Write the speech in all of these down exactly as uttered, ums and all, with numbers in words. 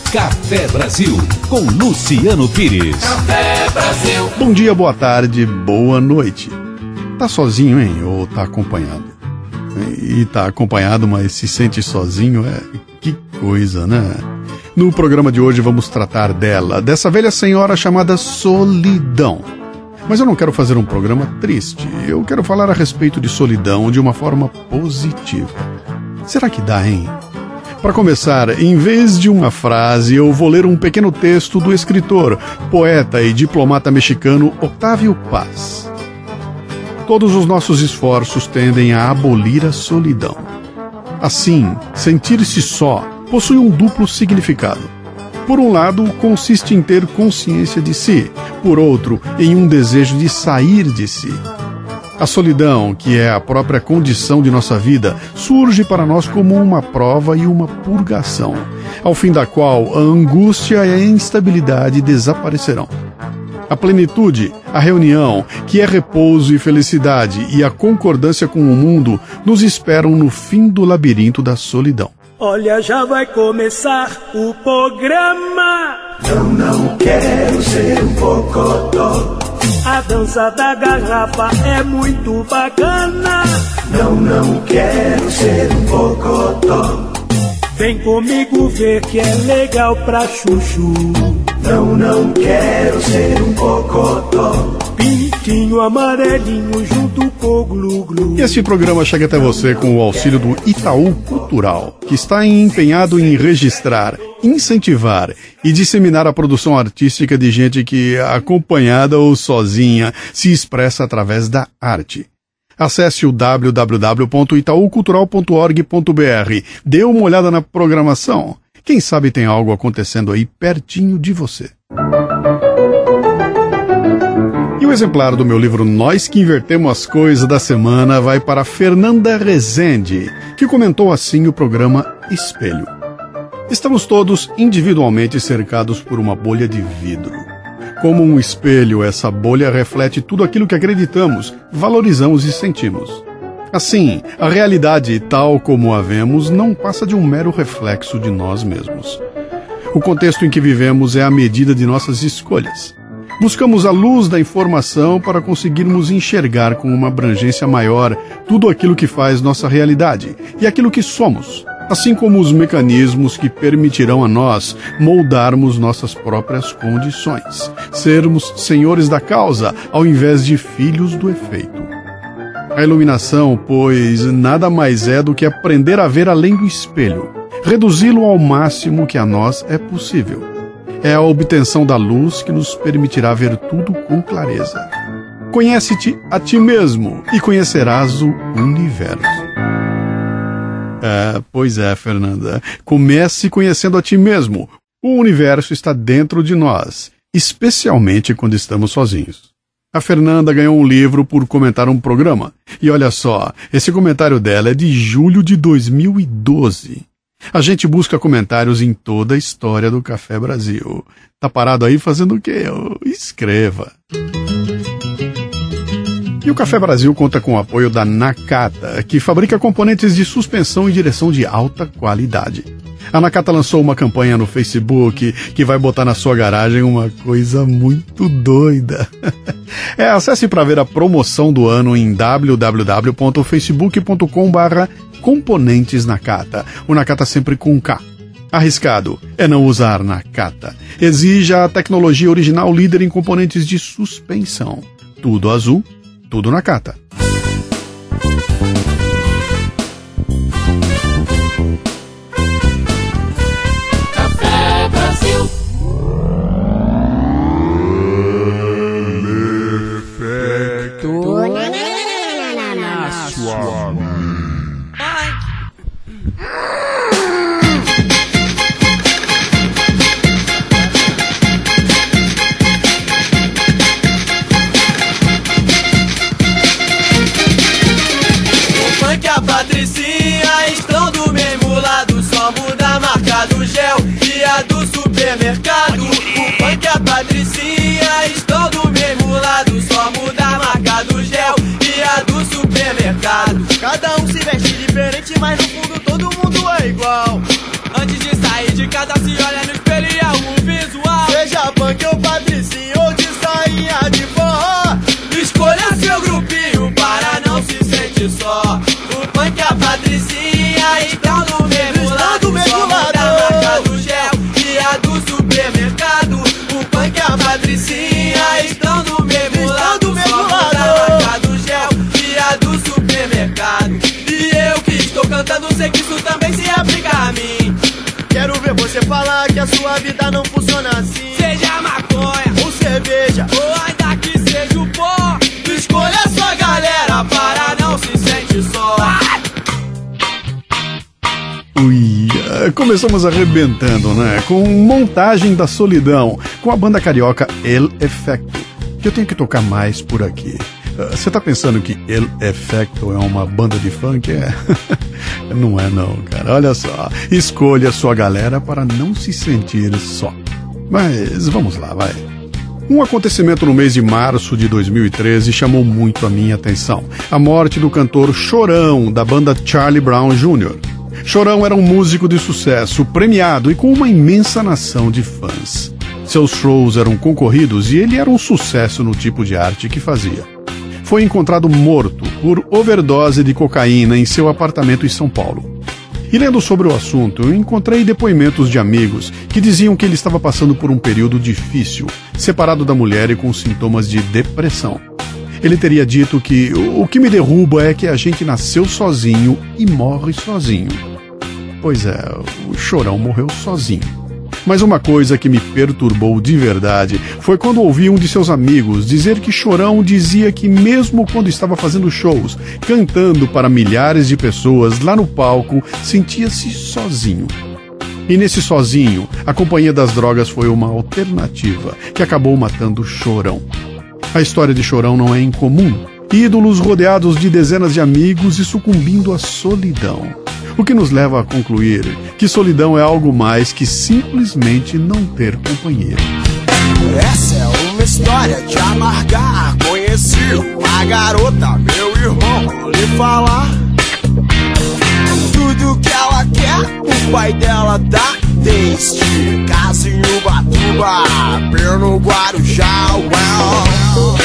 Café Brasil, com Luciano Pires. Café Brasil. Bom dia, boa tarde, boa noite. Tá sozinho, hein? Ou tá acompanhado? E tá acompanhado, mas se sente sozinho, é... que coisa, né? No programa de hoje vamos tratar dela, dessa velha senhora chamada solidão. Mas eu não quero fazer um programa triste, eu quero falar a respeito de solidão de uma forma positiva. Será que dá, hein? Para começar, em vez de uma frase, eu vou ler um pequeno texto do escritor, poeta e diplomata mexicano Octavio Paz. Todos os nossos esforços tendem a abolir a solidão. Assim, sentir-se só possui um duplo significado. Por um lado, consiste em ter consciência de si, por outro, em um desejo de sair de si. A solidão, que é a própria condição de nossa vida, surge para nós como uma prova e uma purgação, ao fim da qual a angústia e a instabilidade desaparecerão. A plenitude, a reunião, que é repouso e felicidade, e a concordância com o mundo, nos esperam no fim do labirinto da solidão. Olha, já vai começar o programa. Eu não quero ser um bocodó. A dança da garrafa é muito bacana. Não, não quero ser um bocodó. Vem comigo ver que é legal pra chuchu. Não, não quero ser um bocodó. Pintinho amarelinho junto com o glu-glu. E este programa chega até você com o auxílio do Itaú Cultural, que está empenhado em registrar, incentivar e disseminar a produção artística de gente que, acompanhada ou sozinha, se expressa através da arte. Acesse o w w w ponto itaú cultural ponto org ponto b r, dê uma olhada na programação. Quem sabe tem algo acontecendo aí pertinho de você. E o exemplar do meu livro Nós que Invertemos as Coisas da semana vai para Fernanda Rezende, que comentou assim o programa Espelho. Estamos todos individualmente cercados por uma bolha de vidro. Como um espelho, essa bolha reflete tudo aquilo que acreditamos, valorizamos e sentimos. Assim, a realidade, tal como a vemos, não passa de um mero reflexo de nós mesmos. O contexto em que vivemos é a medida de nossas escolhas. Buscamos a luz da informação para conseguirmos enxergar com uma abrangência maior tudo aquilo que faz nossa realidade e aquilo que somos, assim como os mecanismos que permitirão a nós moldarmos nossas próprias condições, sermos senhores da causa ao invés de filhos do efeito. A iluminação, pois, nada mais é do que aprender a ver além do espelho, reduzi-lo ao máximo que a nós é possível. É a obtenção da luz que nos permitirá ver tudo com clareza. Conhece-te a ti mesmo e conhecerás o universo. É, pois é, Fernanda. Comece conhecendo a ti mesmo. O universo está dentro de nós, especialmente quando estamos sozinhos. A Fernanda ganhou um livro por comentar um programa. E olha só, esse comentário dela é de julho de dois mil e doze. A gente busca comentários em toda a história do Café Brasil. Tá parado aí fazendo o quê? Escreva. E o Café Brasil conta com o apoio da Nakata, que fabrica componentes de suspensão e direção de alta qualidade. A Nakata lançou uma campanha no Facebook que vai botar na sua garagem uma coisa muito doida. É, acesse para ver a promoção do ano em w w w ponto facebook ponto com barra componentes Nakata. O Nakata sempre com K. Arriscado é não usar Nakata. Exija a tecnologia original líder em componentes de suspensão. Tudo azul, tudo Nakata. Café Brasil. Na sua Aí de cada se olha no espelho e algum visual. Seja punk ou patricinho ou de sainha de forró, escolha seu grupinho para não se sentir só. O punk e a patricinha estão no mesmo lado, só muda a marca do gel e a do supermercado. O punk e a patricinha estão no mesmo lado, só muda a marca do gel e a do supermercado. E eu que estou cantando sei que isso também se aplica a mim. Quero ver você falar que a sua vida não funciona assim. Seja maconha ou cerveja, ou ainda que seja o pó, escolha sua galera para não se sentir só. Ui, começamos arrebentando, né? Com Montagem da Solidão, com a banda carioca El Efecto, que eu tenho que tocar mais por aqui. Você tá pensando que El Efecto é uma banda de funk? É. Não é não, cara. Olha só. Escolha sua galera para não se sentir só. Mas vamos lá, vai. Um acontecimento no mês de março de dois mil e treze chamou muito a minha atenção. A morte do cantor Chorão, da banda Charlie Brown Júnior Chorão era um músico de sucesso, premiado e com uma imensa nação de fãs. Seus shows eram concorridos e ele era um sucesso no tipo de arte que fazia. Foi encontrado morto por overdose de cocaína em seu apartamento em São Paulo. E lendo sobre o assunto, eu encontrei depoimentos de amigos que diziam que ele estava passando por um período difícil, separado da mulher e com sintomas de depressão. Ele teria dito que o que me derruba é que a gente nasceu sozinho e morre sozinho. Pois é, o Chorão morreu sozinho. Mas uma coisa que me perturbou de verdade foi quando ouvi um de seus amigos dizer que Chorão dizia que mesmo quando estava fazendo shows, cantando para milhares de pessoas lá no palco, sentia-se sozinho. E nesse sozinho, a companhia das drogas foi uma alternativa que acabou matando Chorão. A história de Chorão não é incomum. Ídolos rodeados de dezenas de amigos e sucumbindo à solidão. O que nos leva a concluir que solidão é algo mais que simplesmente não ter companheiro. Essa é uma história de amargar. Conheci uma garota, meu irmão, vou lhe falar. Tudo que ela quer, o pai dela dá. Desde casa em Ubatuba, Perno Guarujá, well.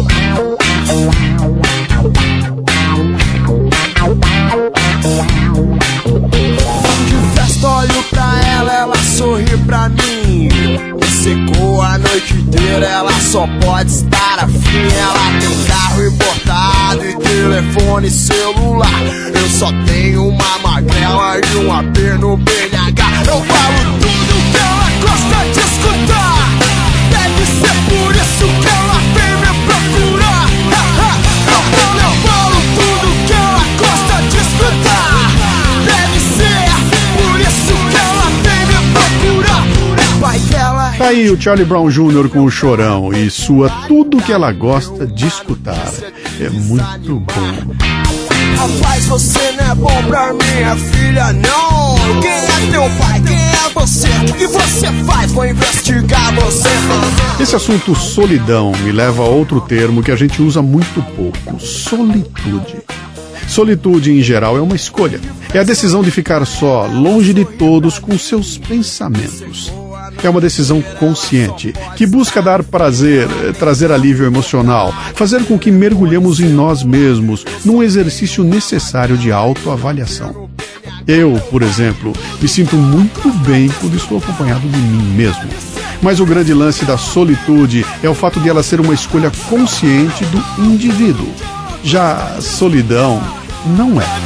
De festa olho pra ela, ela sorri pra mim. Me secou a noite inteira, ela só pode estar afim. Ela tem carro importado e telefone celular. Eu só tenho uma magrela e um A P no B N H. Eu falo tudo que ela gosta de escutar. Deve ser por isso que ela vem me procurar. Eu falo, eu falo tudo que ela gosta de escutar. Deve ser por isso que ela vem me procurar. O pai dela Tá aí o Charlie Brown Júnior com o Chorão e sua Tudo que ela gosta de escutar. É muito bom. Rapaz, você não é bom pra minha filha, não. Quem é teu pai? Quem é você? O que você faz? Vou investigar você. Esse assunto solidão me leva a outro termo que a gente usa muito pouco: solitude. Solitude, em geral, é uma escolha. É a decisão de ficar só, longe de todos, com seus pensamentos. É uma decisão consciente, que busca dar prazer, trazer alívio emocional, fazer com que mergulhemos em nós mesmos, num exercício necessário de autoavaliação. Eu, por exemplo, me sinto muito bem quando estou acompanhado de mim mesmo. Mas o grande lance da solitude é o fato de ela ser uma escolha consciente do indivíduo. Já a solidão não é.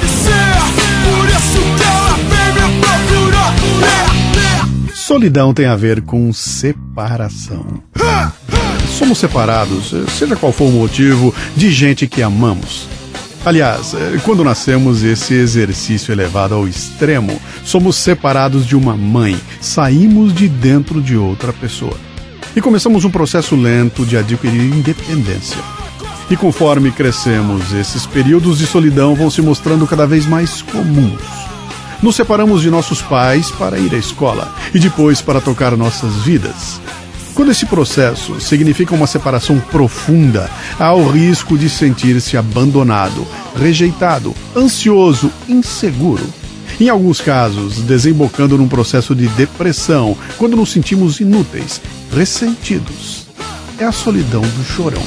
Solidão tem a ver com separação. Somos separados, seja qual for o motivo, de gente que amamos. Aliás, quando nascemos, esse exercício é levado ao extremo. Somos separados de uma mãe, saímos de dentro de outra pessoa. E começamos um processo lento de adquirir independência. E conforme crescemos, esses períodos de solidão vão se mostrando cada vez mais comuns. Nos separamos de nossos pais para ir à escola e depois para tocar nossas vidas. Quando esse processo significa uma separação profunda, há o risco de sentir-se abandonado, rejeitado, ansioso, inseguro. Em alguns casos, desembocando num processo de depressão, quando nos sentimos inúteis, ressentidos. É a solidão do chorão.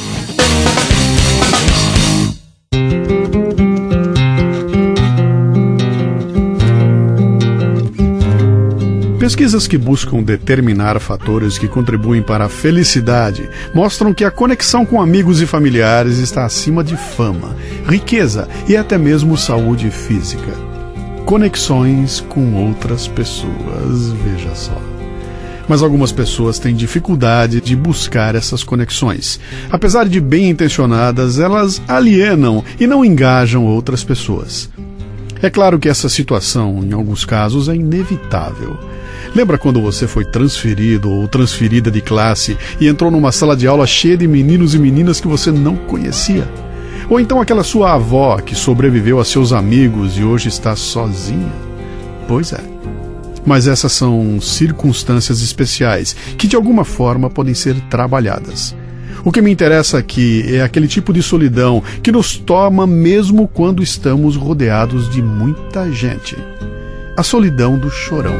Pesquisas que buscam determinar fatores que contribuem para a felicidade mostram que a conexão com amigos e familiares está acima de fama, riqueza e até mesmo saúde física. Conexões com outras pessoas, veja só. Mas algumas pessoas têm dificuldade de buscar essas conexões. Apesar de bem intencionadas, elas alienam e não engajam outras pessoas. É claro que essa situação, em alguns casos, é inevitável. Lembra quando você foi transferido ou transferida de classe e entrou numa sala de aula cheia de meninos e meninas que você não conhecia? Ou então aquela sua avó que sobreviveu a seus amigos e hoje está sozinha? Pois é. Mas essas são circunstâncias especiais que de alguma forma podem ser trabalhadas. O que me interessa aqui é aquele tipo de solidão que nos toma mesmo quando estamos rodeados de muita gente. A solidão do chorão.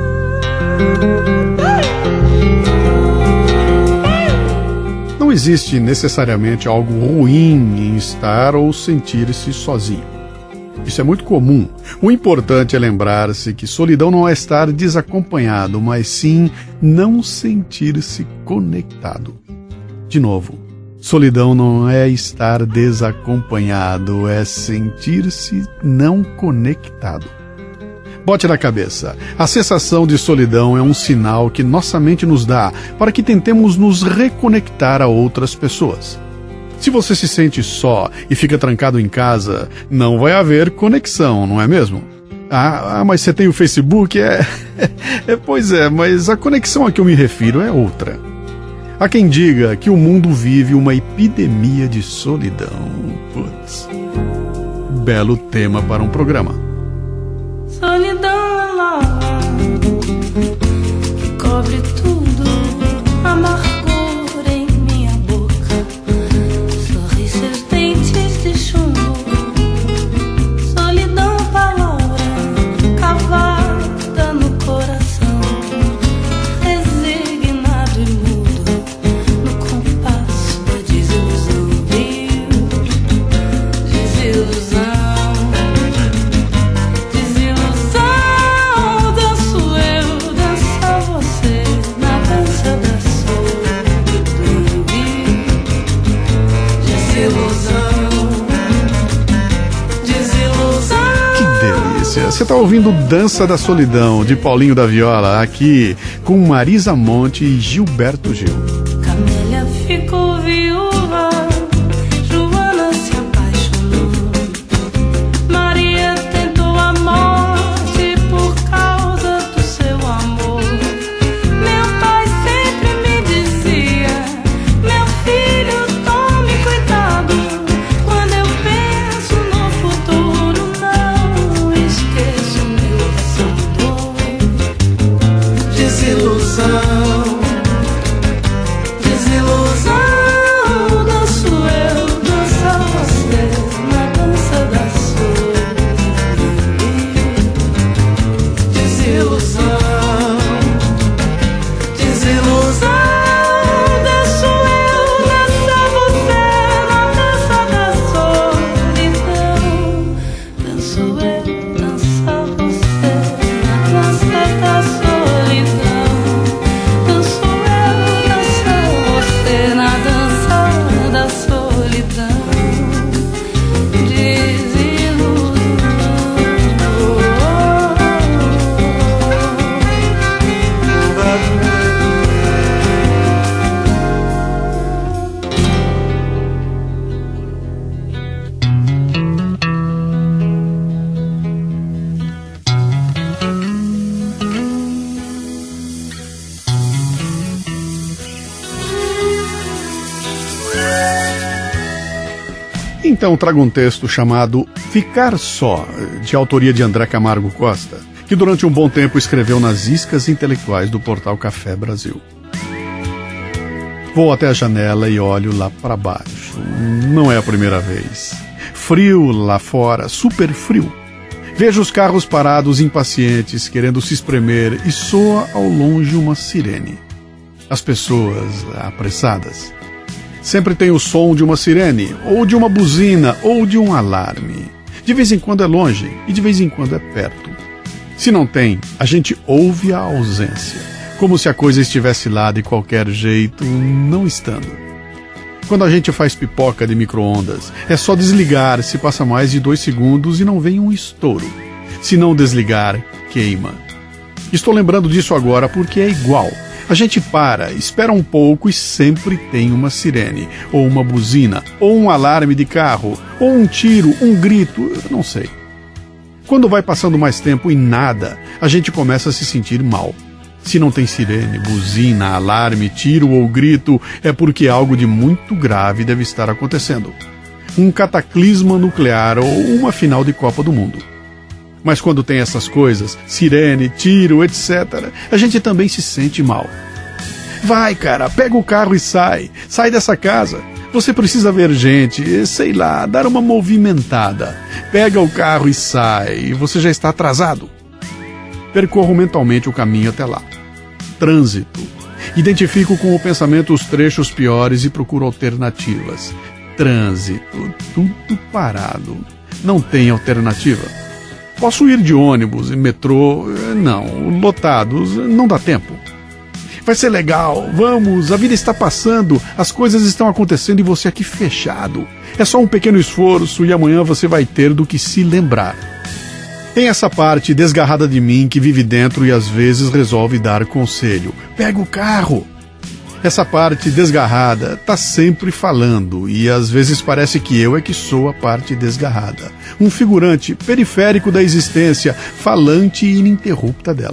Não existe necessariamente algo ruim em estar ou sentir-se sozinho. Isso é muito comum. O importante é lembrar-se que solidão não é estar desacompanhado, mas sim não sentir-se conectado. De novo, solidão não é estar desacompanhado, é sentir-se não conectado. Bote na cabeça, a sensação de solidão é um sinal que nossa mente nos dá para que tentemos nos reconectar a outras pessoas. Se você se sente só e fica trancado em casa, não vai haver conexão, não é mesmo? Ah, ah mas você tem o Facebook? É, é, pois é, mas a conexão a que eu me refiro é outra. Há quem diga que o mundo vive uma epidemia de solidão. Putz, belo tema para um programa. Solidão é lava que cobre tudo, amargura em minha boca, sorri seus dentes de chumbo. Solidão, palavra cavada no coração, resignado e mudo no compasso da desilusão, viu? Desilusão. Você está ouvindo Dança da Solidão, de Paulinho da Viola, aqui com Marisa Monte e Gilberto Gil. Camélia ficou viúva, Joana se apaixonou, Maria tentou a morte por causa do seu amor. Meu pai sempre me dizia, meu filho, tome cuidado, quando eu penso no futuro, não esqueço meu passado. Desilusão. Então trago um texto chamado Ficar Só, de autoria de André Camargo Costa, que durante um bom tempo escreveu nas iscas intelectuais do portal Café Brasil. Vou até a janela e olho lá para baixo. Não é a primeira vez. Frio lá fora, super frio. Vejo os carros parados impacientes, querendo se espremer, e soa ao longe uma sirene. As pessoas apressadas. Sempre tem o som de uma sirene, ou de uma buzina, ou de um alarme. De vez em quando é longe e de vez em quando é perto. Se não tem, a gente ouve a ausência, como se a coisa estivesse lá de qualquer jeito, não estando. Quando a gente faz pipoca de micro-ondas, é só desligar se passa mais de dois segundos e não vem um estouro. Se não desligar, queima. Estou lembrando disso agora porque é igual. A gente para, espera um pouco e sempre tem uma sirene, ou uma buzina, ou um alarme de carro, ou um tiro, um grito, eu não sei. Quando vai passando mais tempo e nada, a gente começa a se sentir mal. Se não tem sirene, buzina, alarme, tiro ou grito, é porque algo de muito grave deve estar acontecendo. Um cataclisma nuclear ou uma final de Copa do Mundo. Mas quando tem essas coisas, sirene, tiro, etcétera, a gente também se sente mal. Vai, cara, pega o carro e sai. Sai dessa casa. Você precisa ver gente, sei lá, dar uma movimentada. Pega o carro e sai. Você já está atrasado. Percorro mentalmente o caminho até lá. Trânsito. Identifico com o pensamento os trechos piores e procuro alternativas. Trânsito. Tudo parado. Não tem alternativa. Posso ir de ônibus e metrô. Não. Lotados. Não dá tempo. Vai ser legal. Vamos. A vida está passando. As coisas estão acontecendo e você aqui fechado. É só um pequeno esforço e amanhã você vai ter do que se lembrar. Tem essa parte desgarrada de mim que vive dentro e às vezes resolve dar conselho. Pega o carro! Essa parte desgarrada tá sempre falando e às vezes parece que eu é que sou a parte desgarrada. Um figurante periférico da existência, falante e ininterrupta dela.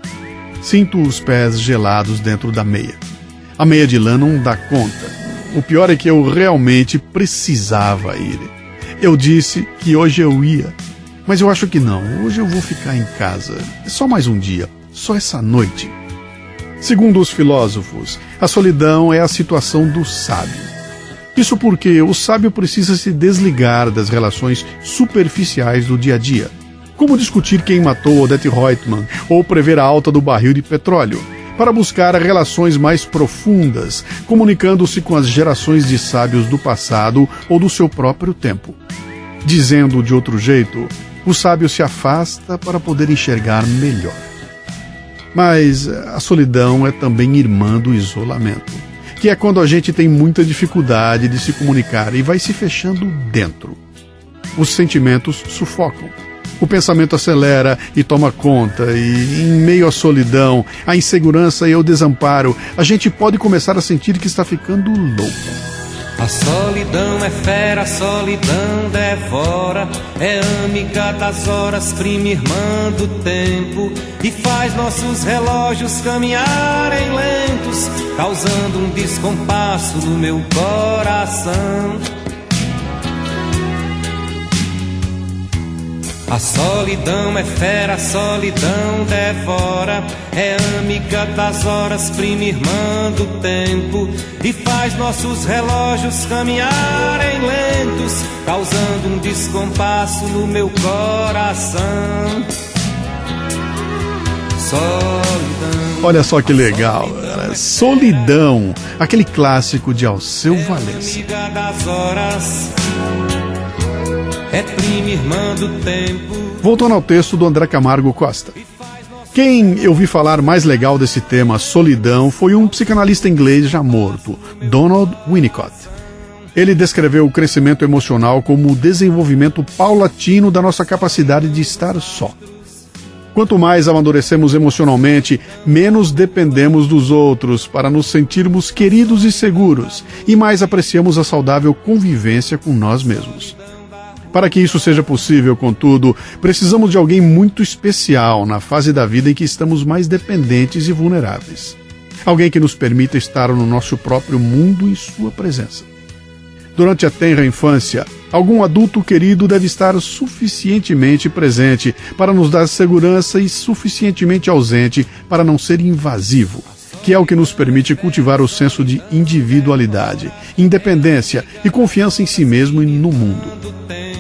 Sinto os pés gelados dentro da meia. A meia de lã não dá conta. O pior é que eu realmente precisava ir. Eu disse que hoje eu ia. Mas eu acho que não, hoje eu vou ficar em casa. É só mais um dia, só essa noite. Segundo os filósofos, a solidão é a situação do sábio. Isso porque o sábio precisa se desligar das relações superficiais do dia a dia. Como discutir quem matou Odette Reutemann ou prever a alta do barril de petróleo, para buscar relações mais profundas, comunicando-se com as gerações de sábios do passado ou do seu próprio tempo. Dizendo de outro jeito, o sábio se afasta para poder enxergar melhor. Mas a solidão é também irmã do isolamento, que é quando a gente tem muita dificuldade de se comunicar e vai se fechando dentro. Os sentimentos sufocam. O pensamento acelera e toma conta, e em meio à solidão, à insegurança e ao desamparo, a gente pode começar a sentir que está ficando louco. A solidão é fera, a solidão devora, é amiga das horas, prima irmã do tempo, e faz nossos relógios caminharem lentos, causando um descompasso no meu coração. A solidão é fera, a solidão devora, é amiga das horas, prima irmã do tempo, e faz nossos relógios caminharem lentos, causando um descompasso no meu coração. Solidão. Olha só que legal, cara. Solidão, aquele clássico de Alceu Valença. Amiga das horas, é prima irmã do tempo. Voltando ao texto do André Camargo Costa. Quem eu vi falar mais legal desse tema, solidão, foi um psicanalista inglês já morto, Donald Winnicott. Ele descreveu o crescimento emocional como o desenvolvimento paulatino da nossa capacidade de estar só. Quanto mais amadurecemos emocionalmente, menos dependemos dos outros para nos sentirmos queridos e seguros, e mais apreciamos a saudável convivência com nós mesmos. Para que isso seja possível, contudo, precisamos de alguém muito especial na fase da vida em que estamos mais dependentes e vulneráveis. Alguém que nos permita estar no nosso próprio mundo em sua presença. Durante a tenra infância, algum adulto querido deve estar suficientemente presente para nos dar segurança e suficientemente ausente para não ser invasivo, que é o que nos permite cultivar o senso de individualidade, independência e confiança em si mesmo e no mundo.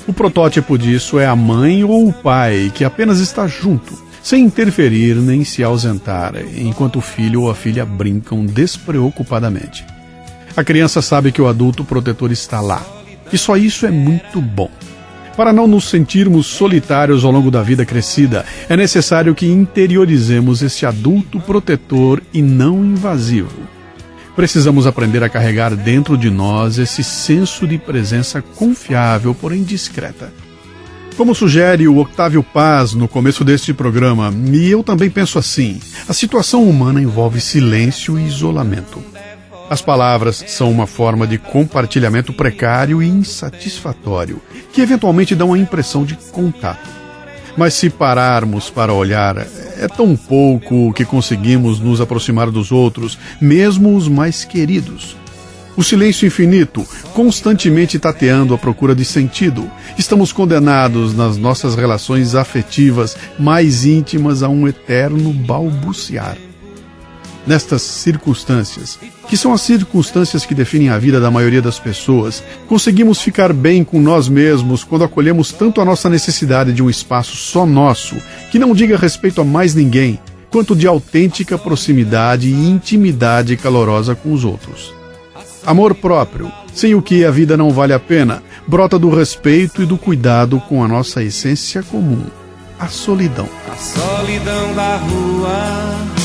O protótipo disso é a mãe ou o pai que apenas está junto, sem interferir nem se ausentar, enquanto o filho ou a filha brincam despreocupadamente. A criança sabe que o adulto protetor está lá, e só isso é muito bom. Para não nos sentirmos solitários ao longo da vida crescida, é necessário que interiorizemos esse adulto protetor e não invasivo. Precisamos aprender a carregar dentro de nós esse senso de presença confiável, porém discreta. Como sugere o Octávio Paz no começo deste programa, e eu também penso assim, a situação humana envolve silêncio e isolamento. As palavras são uma forma de compartilhamento precário e insatisfatório, que eventualmente dão a impressão de contato. Mas se pararmos para olhar, é tão pouco que conseguimos nos aproximar dos outros, mesmo os mais queridos. O silêncio infinito, constantemente tateando à procura de sentido. Estamos condenados nas nossas relações afetivas mais íntimas a um eterno balbuciar. Nestas circunstâncias, que são as circunstâncias que definem a vida da maioria das pessoas, conseguimos ficar bem com nós mesmos quando acolhemos tanto a nossa necessidade de um espaço só nosso, que não diga respeito a mais ninguém, quanto de autêntica proximidade e intimidade calorosa com os outros. Amor próprio, sem o que a vida não vale a pena, brota do respeito e do cuidado com a nossa essência comum, a solidão. A solidão da rua.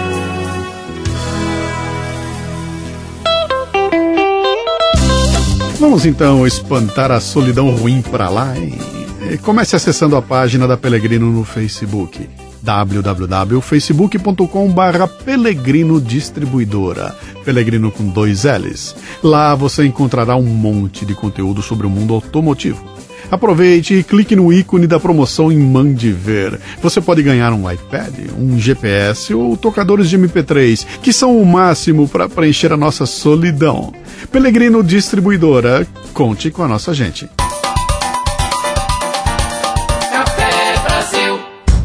Vamos então espantar a solidão ruim para lá, hein? Comece acessando a página da Pelegrino no Facebook, w w w ponto facebook ponto com barra Pelegrino Distribuidora, Pelegrino com dois L's. Lá você encontrará um monte de conteúdo sobre o mundo automotivo. Aproveite e clique no ícone da promoção em Mande Ver. Você pode ganhar um iPad, um G P S ou tocadores de M P três, que são o máximo para preencher a nossa solidão. Pelegrino Distribuidora, conte com a nossa gente. Café Brasil.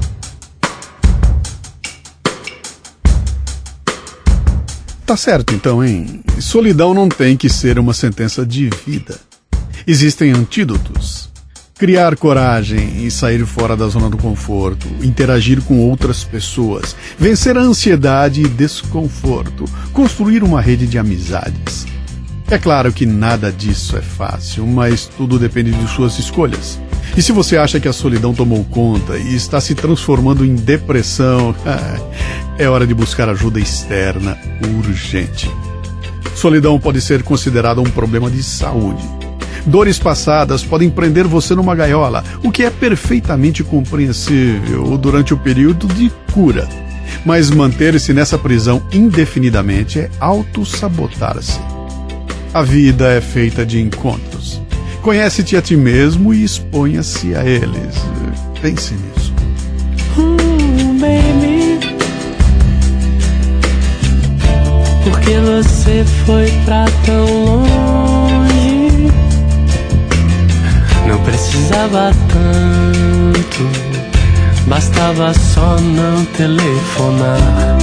Tá certo então, hein? Solidão não tem que ser uma sentença de vida. Existem antídotos. Criar coragem e sair fora da zona do conforto, interagir com outras pessoas, vencer a ansiedade e desconforto, construir uma rede de amizades. É claro que nada disso é fácil, mas tudo depende de suas escolhas. E se você acha que a solidão tomou conta e está se transformando em depressão, é hora de buscar ajuda externa urgente. Solidão pode ser considerada um problema de saúde. Dores passadas podem prender você numa gaiola, o que é perfeitamente compreensível durante o período de cura. Mas manter-se nessa prisão indefinidamente é autossabotar-se. A vida é feita de encontros. Conhece-te a ti mesmo e exponha-se a eles. Pense nisso. Hum, baby, por que você foi pra tão longe? Não precisava tanto, bastava só não telefonar.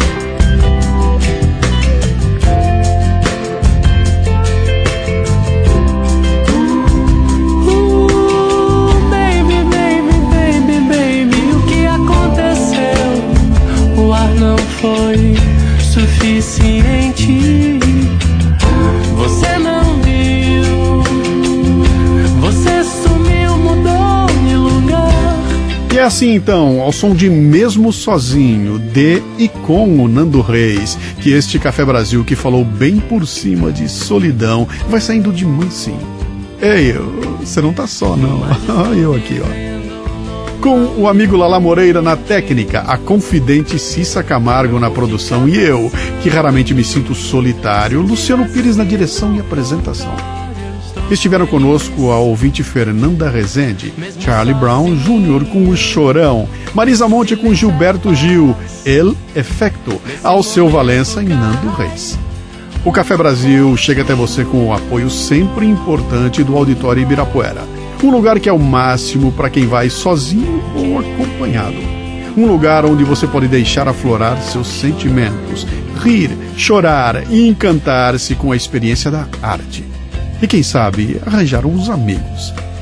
Uh, baby, baby, baby, baby, o que aconteceu? O ar não foi suficiente. Você não viu, você sumiu, mudou de lugar. E é assim então, ao som de Mesmo Sozinho, de e com o Nando Reis, que este Café Brasil, que falou bem por cima de solidão, vai saindo de mansinho. Ei, você não tá só não, olha eu aqui, ó. Com o amigo Lala Moreira na técnica, a confidente Cissa Camargo na produção e eu, que raramente me sinto solitário, Luciano Pires na direção e apresentação. Estiveram conosco a ouvinte Fernanda Rezende, Charlie Brown Júnior com o Chorão, Marisa Monte com Gilberto Gil, El Efecto, Alceu Valença e Nando Reis. O Café Brasil chega até você com o apoio sempre importante do Auditório Ibirapuera. Um lugar que é o máximo para quem vai sozinho ou acompanhado. Um lugar onde você pode deixar aflorar seus sentimentos, rir, chorar e encantar-se com a experiência da arte. E quem sabe, arranjar uns amigos.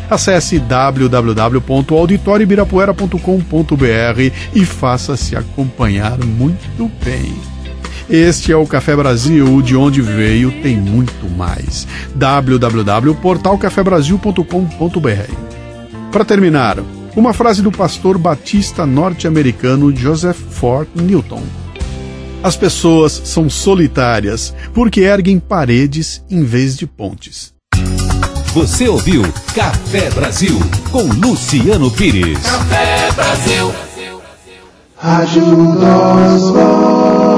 Acesse w w w ponto auditório ibirapuera ponto com ponto b r e faça-se acompanhar muito bem. Este é o Café Brasil, de onde veio tem muito mais. w w w ponto portal café brasil ponto com ponto b r. Para terminar, uma frase do pastor batista norte-americano Joseph Fort Newton. As pessoas são solitárias porque erguem paredes em vez de pontes. Você ouviu Café Brasil com Luciano Pires. Café Brasil. Rádio Nós.